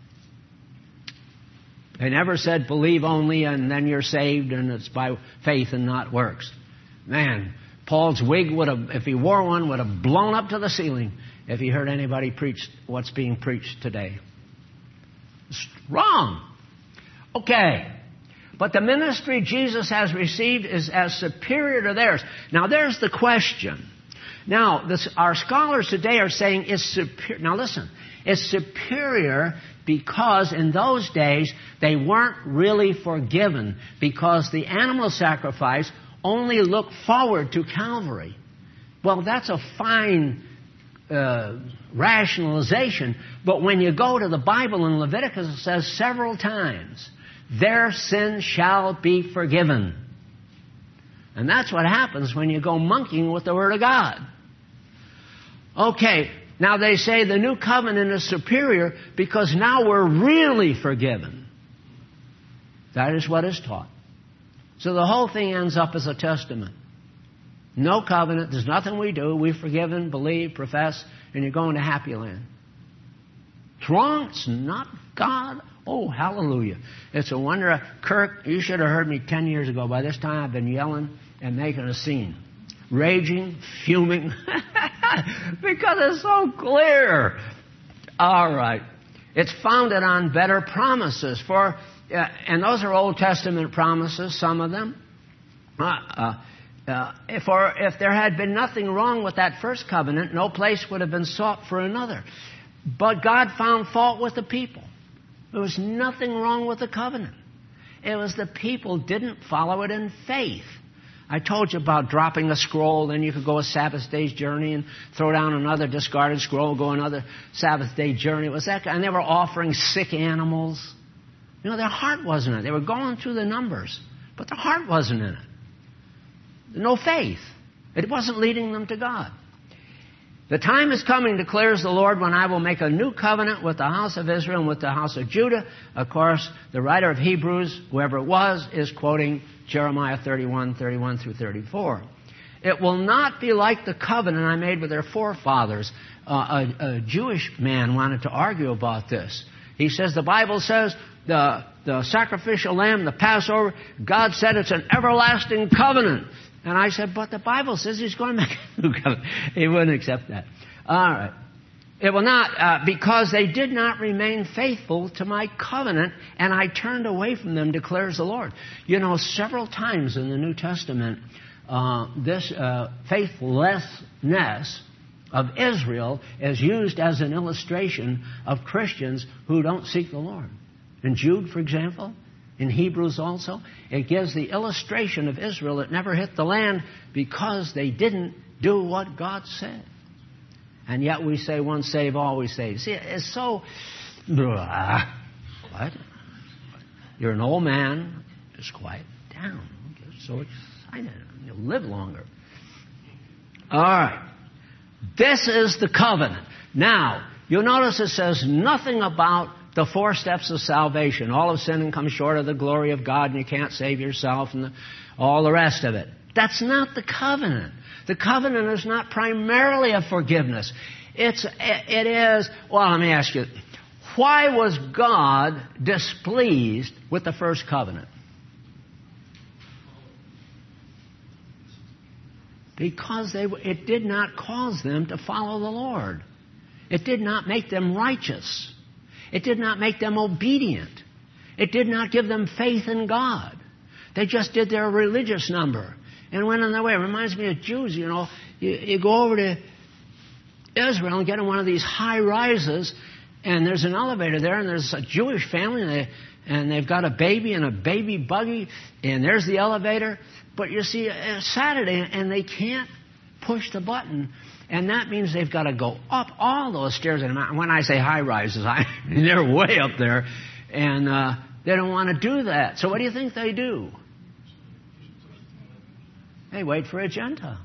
They never said, believe only and then you're saved and it's by faith and not works. Man, Paul's wig would have, if he wore one, would have blown up to the ceiling if he heard anybody preach what's being preached today. It's wrong. Okay. But the ministry Jesus has received is as superior to theirs. Now, there's the question. Now, this, our scholars today are saying it's superior. Now, listen. It's superior because in those days they weren't really forgiven because the animal sacrifice only looked forward to Calvary. Well, that's a fine uh, rationalization. But when you go to the Bible in Leviticus, it says several times, their sin shall be forgiven. And that's what happens when you go monkeying with the Word of God. Okay, now they say the new covenant is superior because now we're really forgiven. That is what is taught. So the whole thing ends up as a testament. No covenant, there's nothing we do. We've forgiven, believe, profess, and you're going to Happy Land. It's wrong. It's not God. Oh, hallelujah. It's a wonder. Kirk, you should have heard me ten years ago. By this time I've been yelling and making a scene. Raging, fuming, because it's so clear. All right. It's founded on better promises. For, uh, and those are Old Testament promises, some of them. Uh, uh, uh, for if there had been nothing wrong with that first covenant, no place would have been sought for another. But God found fault with the people. There was nothing wrong with the covenant. It was the people didn't follow it in faith. I told you about dropping a scroll, then you could go a Sabbath day's journey and throw down another discarded scroll, go another Sabbath day journey. It was that, and they were offering sick animals. You know, their heart wasn't in it. They were going through the numbers, but their heart wasn't in it. No faith. It wasn't leading them to God. The time is coming, declares the Lord, when I will make a new covenant with the house of Israel and with the house of Judah. Of course, the writer of Hebrews, whoever it was, is quoting Jeremiah thirty-one, thirty-one through thirty-four. It will not be like the covenant I made with their forefathers. Uh, a, a Jewish man wanted to argue about this. He says the Bible says the, the sacrificial lamb, the Passover, God said it's an everlasting covenant. And I said, but the Bible says He's going to make a new covenant. He wouldn't accept that. All right. It will not, uh, because they did not remain faithful to my covenant, and I turned away from them, declares the Lord. You know, several times in the New Testament, uh, this uh, faithlessness of Israel is used as an illustration of Christians who don't seek the Lord. In Jude, for example, in Hebrews also, it gives the illustration of Israel that never hit the land because they didn't do what God said. And yet we say once saved, always saved. See, it's so... Blah. What? You're an old man. Just quiet down. Don't get so excited. You'll live longer. All right. This is the covenant. Now, you'll notice it says nothing about the four steps of salvation. All have sinned and come short of the glory of God, and you can't save yourself, and the, all the rest of it. That's not the covenant. The covenant is not primarily a forgiveness. It's, it is, well, let me ask you, why was God displeased with the first covenant? Because they, it did not cause them to follow the Lord. It did not make them righteous. It did not make them obedient. It did not give them faith in God. They just did their religious number and went on their way. It reminds me of Jews, you know. You, you go over to Israel and get in one of these high rises, and there's an elevator there, and there's a Jewish family, and, they, and they've got a baby and a baby buggy, and there's the elevator. But you see, it's Saturday, and they can't push the button. And that means they've got to go up all those stairs. And when I say high rises, I mean they're way up there. And uh, they don't want to do that. So what do you think they do? They wait for a Gentile.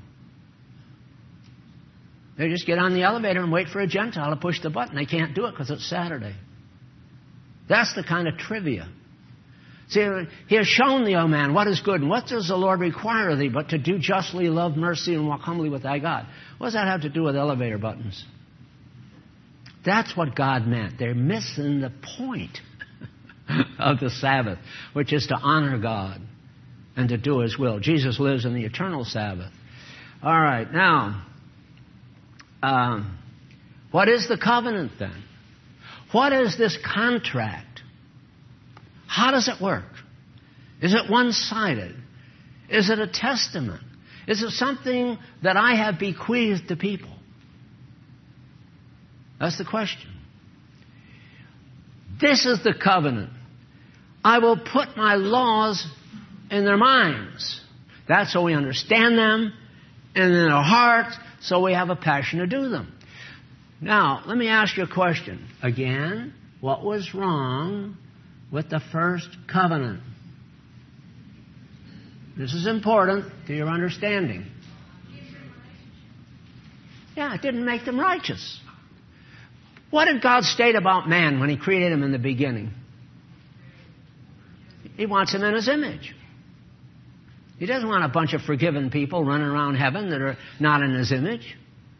They just get on the elevator and wait for a Gentile to push the button. They can't do it because it's Saturday. That's the kind of trivia. See, he has shown thee, O man, what is good, and what does the Lord require of thee but to do justly, love mercy, and walk humbly with thy God? What does that have to do with elevator buttons? That's what God meant. They're missing the point of the Sabbath, which is to honor God and to do His will. Jesus lives in the eternal Sabbath. All right, now, um, what is the covenant then? What is this contract? How does it work? Is it one-sided? Is it a testament? Is it something that I have bequeathed to people? That's the question. This is the covenant. I will put my laws in their minds. That's so we understand them, and in their hearts, so we have a passion to do them. Now, let me ask you a question. Again, what was wrong with the first covenant? This is important to your understanding. Yeah, it didn't make them righteous. What did God state about man when He created him in the beginning? He wants him in His image. He doesn't want a bunch of forgiven people running around heaven that are not in His image.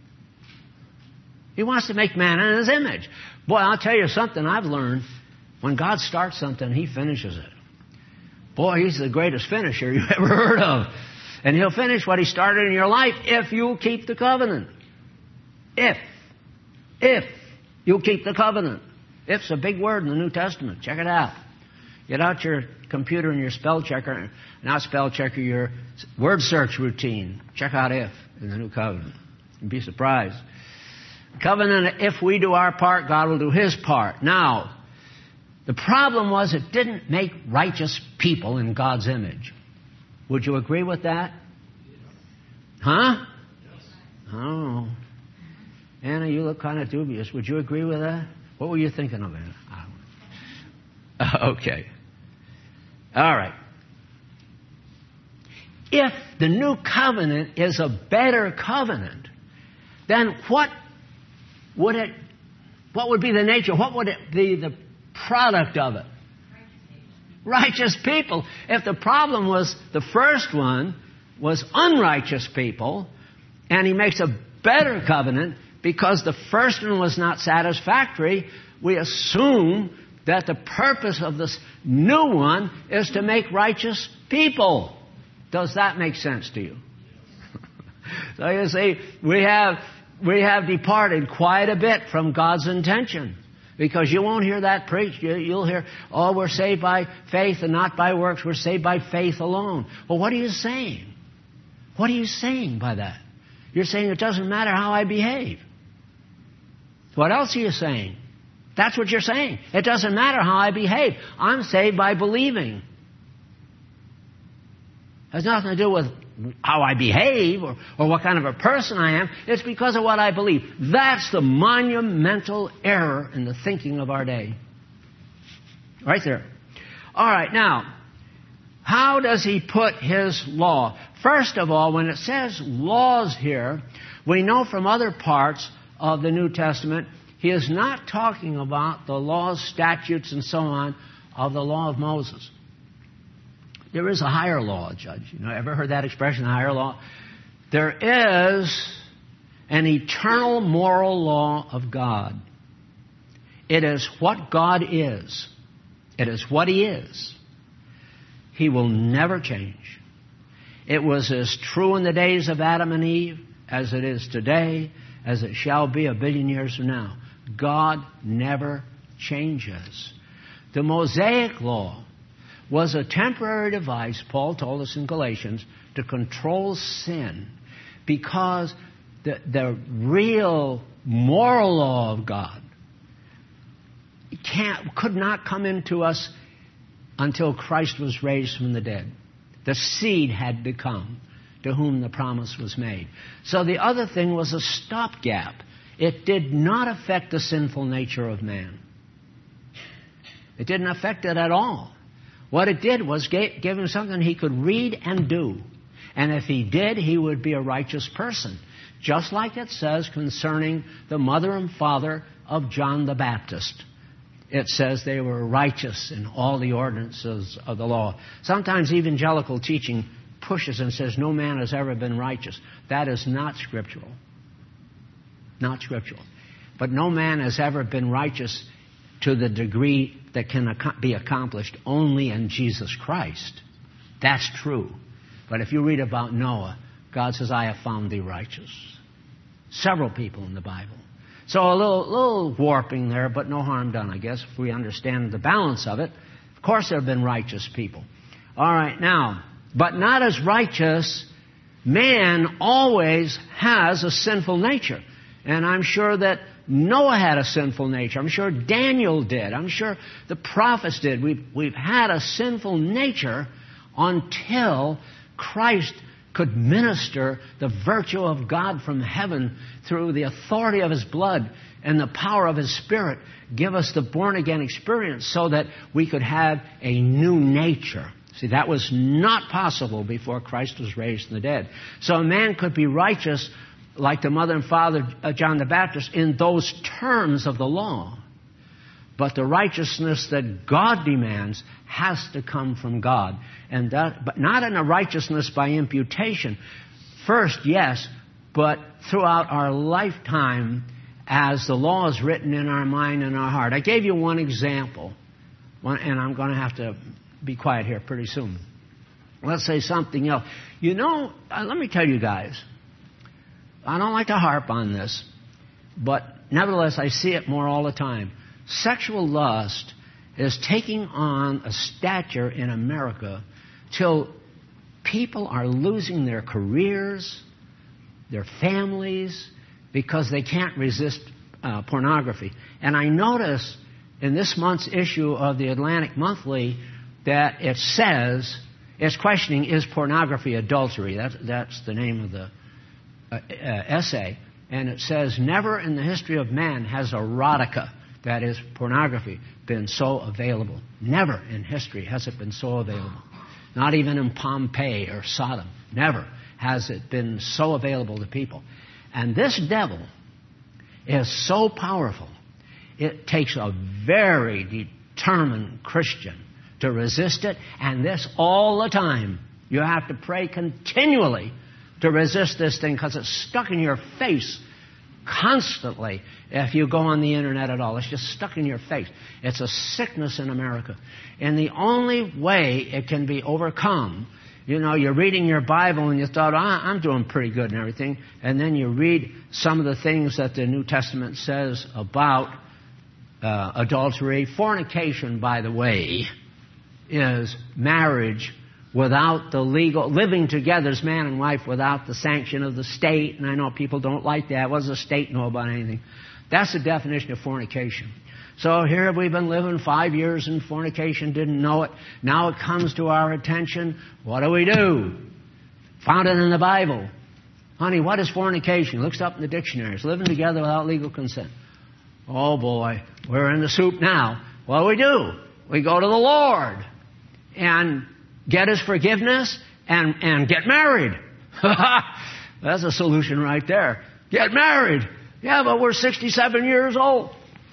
He wants to make man in His image. Boy, I'll tell you something I've learned. When God starts something, He finishes it. Boy, He's the greatest finisher you've ever heard of. And He'll finish what He started in your life if you'll keep the covenant. If. If you'll keep the covenant. If's a big word in the New Testament. Check it out. Get out your computer and your spell checker. Not spell checker, your word search routine. Check out if in the New Covenant. You'd be surprised. Covenant, if we do our part, God will do His part. Now, the problem was it didn't make righteous people in God's image. Would you agree with that? Huh? Oh. Anna, you look kind of dubious. Would you agree with that? What were you thinking of, Anna? Okay. All right. If the new covenant is a better covenant, then what would it, what would be the nature? What would it be the product of it? Righteous people. If the problem was the first one was unrighteous people, and He makes a better covenant because the first one was not satisfactory, we assume that the purpose of this new one is to make righteous people. Does that make sense to you? So you see, we have we have departed quite a bit from God's intention. Because you won't hear that preached. You, you'll hear, oh, we're saved by faith and not by works. We're saved by faith alone. Well, what are you saying? What are you saying by that? You're saying it doesn't matter how I behave. What else are you saying? That's what you're saying. It doesn't matter how I behave. I'm saved by believing. It has nothing to do with how I behave or, or what kind of a person I am. It's because of what I believe. That's the monumental error in the thinking of our day. Right there. All right, now, how does He put His law? First of all, when it says laws here, we know from other parts of the New Testament, He is not talking about the laws, statutes, and so on of the law of Moses. There is a higher law, Judge. You know, ever heard that expression, higher law? There is an eternal moral law of God. It is what God is. It is what He is. He will never change. It was as true in the days of Adam and Eve as it is today, as it shall be a billion years from now. God never changes. The Mosaic law was a temporary device, Paul told us in Galatians, to control sin, because the, the real moral law of God can't, could not come into us until Christ was raised from the dead. The seed had to come. to whom the promise was made. So the other thing was a stopgap. It did not affect the sinful nature of man. It didn't affect it at all. What it did was give him something he could read and do. And if he did, he would be a righteous person. Just like it says concerning the mother and father of John the Baptist. It says they were righteous in all the ordinances of the law. Sometimes evangelical teaching pushes and says no man has ever been righteous. That is not scriptural. Not scriptural. But no man has ever been righteous to the degree that can be accomplished only in Jesus Christ. That's true. But if you read about Noah, God says, I have found thee righteous. Several people in the Bible. So a little, little warping there, but no harm done, I guess, if we understand the balance of it. Of course there have been righteous people. All right, now, but not as righteous. Man always has a sinful nature. And I'm sure that Noah had a sinful nature. I'm sure Daniel did. I'm sure the prophets did. We've, we've had a sinful nature until Christ could minister the virtue of God from heaven through the authority of His blood and the power of His Spirit, give us the born-again experience so that we could have a new nature. See, that was not possible before Christ was raised from the dead. So a man could be righteous like the mother and father of John the Baptist in those terms of the law. But the righteousness that God demands has to come from God. And that, but not in a righteousness by imputation. First, yes, but throughout our lifetime as the law is written in our mind and our heart. I gave you one example, one, and I'm going to have to be quiet here pretty soon. Let's say something else. You know, uh, let me tell you guys, I don't like to harp on this, but nevertheless I see it more all the time. Sexual lust is taking on a stature in America till people are losing their careers, their families, because they can't resist uh, pornography. And I notice in this month's issue of the Atlantic Monthly that it says, it's questioning, is pornography adultery? That's, that's the name of the uh, uh, essay. And it says, never in the history of man has erotica, that is, pornography, been so available. Never in history has it been so available. Not even in Pompeii or Sodom. Never has it been so available to people. And this devil is so powerful, it takes a very determined Christian to resist it, and this all the time. You have to pray continually to resist this thing because it's stuck in your face constantly. If you go on the internet at all, it's just stuck in your face. It's a sickness in America. And the only way it can be overcome, you know, you're reading your Bible and you thought, oh, I'm doing pretty good and everything. And then you read some of the things that the New Testament says about uh, adultery. Fornication, by the way, is marriage without the legal, living together as man and wife without the sanction of the state. And I know people don't like that. What does the state know about anything? That's the definition of fornication. So here we've been living five years in fornication, didn't know it. Now it comes to our attention. What do we do? Found it in the Bible. Honey, what is fornication? Looks up in the dictionaries. Living together without legal consent. Oh boy, we're in the soup now. What do we do? We go to the Lord and get His forgiveness and, and get married. That's a solution right there. Get married. Yeah, but we're sixty-seven years old.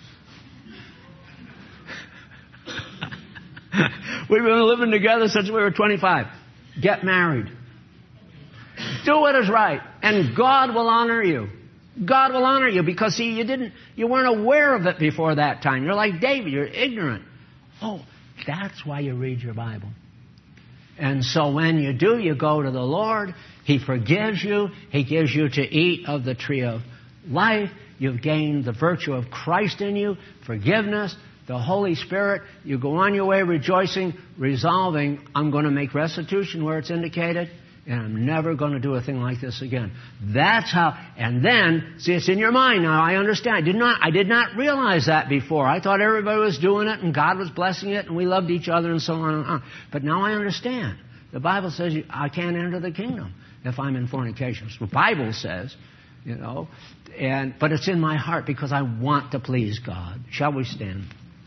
We've been living together since we were twenty-five. Get married. Do what is right, and God will honor you. God will honor you because, see, you didn't, you weren't aware of it before that time. You're like David. You're ignorant. Oh, that's why you read your Bible. And so when you do, you go to the Lord. He forgives you. He gives you to eat of the tree of life. You've gained the virtue of Christ in you, forgiveness, the Holy Spirit. You go on your way rejoicing, resolving, I'm going to make restitution where it's indicated, and I'm never going to do a thing like this again. That's how, and then, see, it's in your mind now. I understand. I did not, I did not realize that before. I thought everybody was doing it, and God was blessing it, and we loved each other, and so on and on. But now I understand. The Bible says you, I can't enter the kingdom if I'm in fornication. That's what the Bible says, you know. And but it's in my heart because I want to please God. Shall we stand?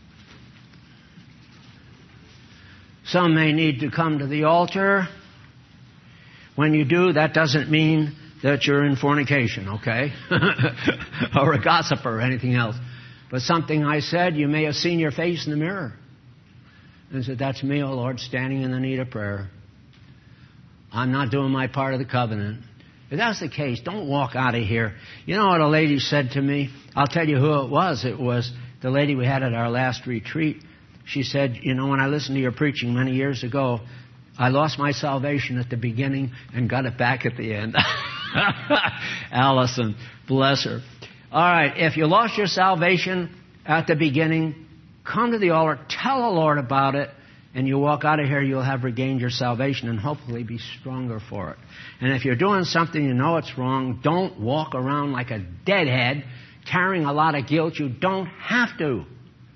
Some may need to come to the altar. When you do, that doesn't mean that you're in fornication, okay? Or a gossiper or anything else. But something I said, you may have seen your face in the mirror. And said, that's me, oh Lord, standing in the need of prayer. I'm not doing my part of the covenant. If that's the case, don't walk out of here. You know what a lady said to me? I'll tell you who it was. It was the lady we had at our last retreat. She said, you know, when I listened to your preaching many years ago, I lost my salvation at the beginning and got it back at the end. Allison, bless her. All right, if you lost your salvation at the beginning, come to the altar, tell the Lord about it, and you walk out of here, you'll have regained your salvation and hopefully be stronger for it. And if you're doing something you know it's wrong, don't walk around like a deadhead carrying a lot of guilt. You don't have to.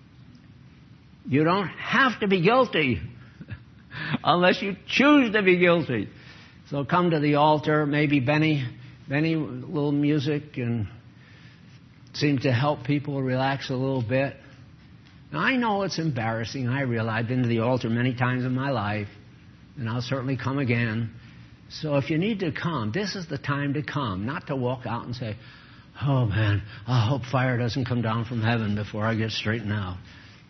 You don't have to be guilty unless you choose to be guilty. So come to the altar. Maybe Benny, Benny, a little music and seems to help people relax a little bit. Now, I know it's embarrassing. I realize I've been to the altar many times in my life, and I'll certainly come again. So if you need to come, this is the time to come, not to walk out and say, oh, man, I hope fire doesn't come down from heaven before I get straightened out.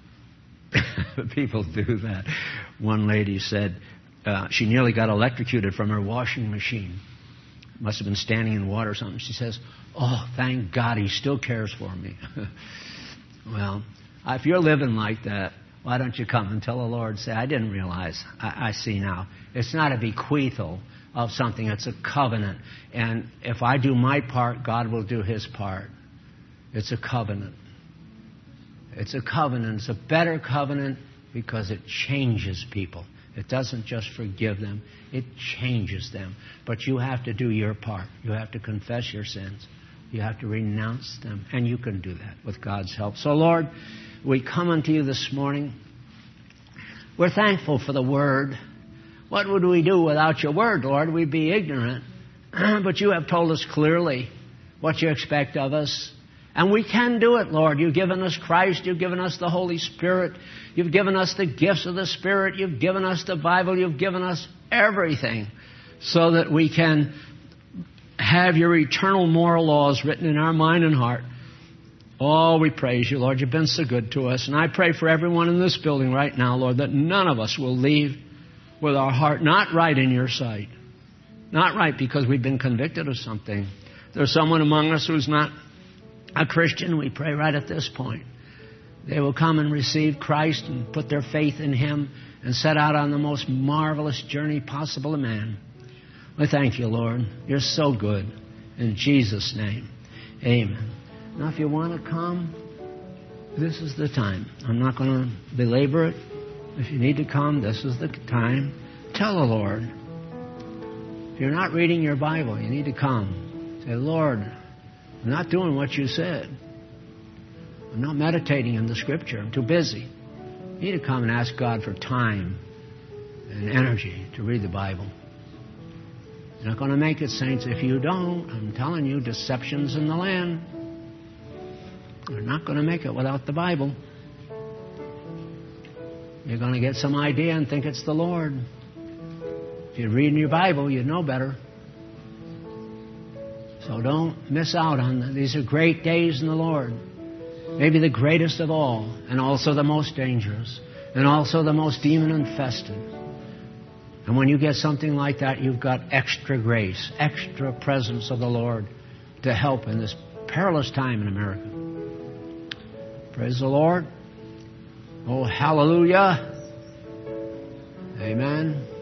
People do that. One lady said uh, she nearly got electrocuted from her washing machine. Must have been standing in water or something. She says, oh, thank God he still cares for me. Well, if you're living like that, why don't you come and tell the Lord, say, I didn't realize. I, I see now. It's not a bequeathal of something. It's a covenant. And if I do my part, God will do his part. It's a covenant. It's a covenant. It's a better covenant because it changes people. It doesn't just forgive them. It changes them. But you have to do your part. You have to confess your sins. You have to renounce them. And you can do that with God's help. So, Lord, we come unto you this morning. We're thankful for the Word. What would we do without your Word, Lord? We'd be ignorant. But you have told us clearly what you expect of us. And we can do it, Lord. You've given us Christ. You've given us the Holy Spirit. You've given us the gifts of the Spirit. You've given us the Bible. You've given us everything so that we can have your eternal moral laws written in our mind and heart. Oh, we praise you, Lord. You've been so good to us. And I pray for everyone in this building right now, Lord, that none of us will leave with our heart not right in your sight. Not right because we've been convicted of something. There's someone among us who's not a Christian. We pray right at this point they will come and receive Christ and put their faith in him and set out on the most marvelous journey possible to man. We thank you, Lord. You're so good. In Jesus' name, amen. Now, if you want to come, this is the time. I'm not going to belabor it. If you need to come, this is the time. Tell the Lord. If you're not reading your Bible, you need to come. Say, Lord, I'm not doing what you said. I'm not meditating in the Scripture. I'm too busy. You need to come and ask God for time and energy to read the Bible. You're not going to make it, saints, if you don't. I'm telling you, deception's in the land. You're not going to make it without the Bible. You're going to get some idea and think it's the Lord. If you're reading your Bible, you'd know better. So don't miss out on them. These are great days in the Lord. Maybe the greatest of all, and also the most dangerous, and also the most demon-infested. And when you get something like that, you've got extra grace, extra presence of the Lord to help in this perilous time in America. Praise the Lord. Oh, hallelujah. Amen.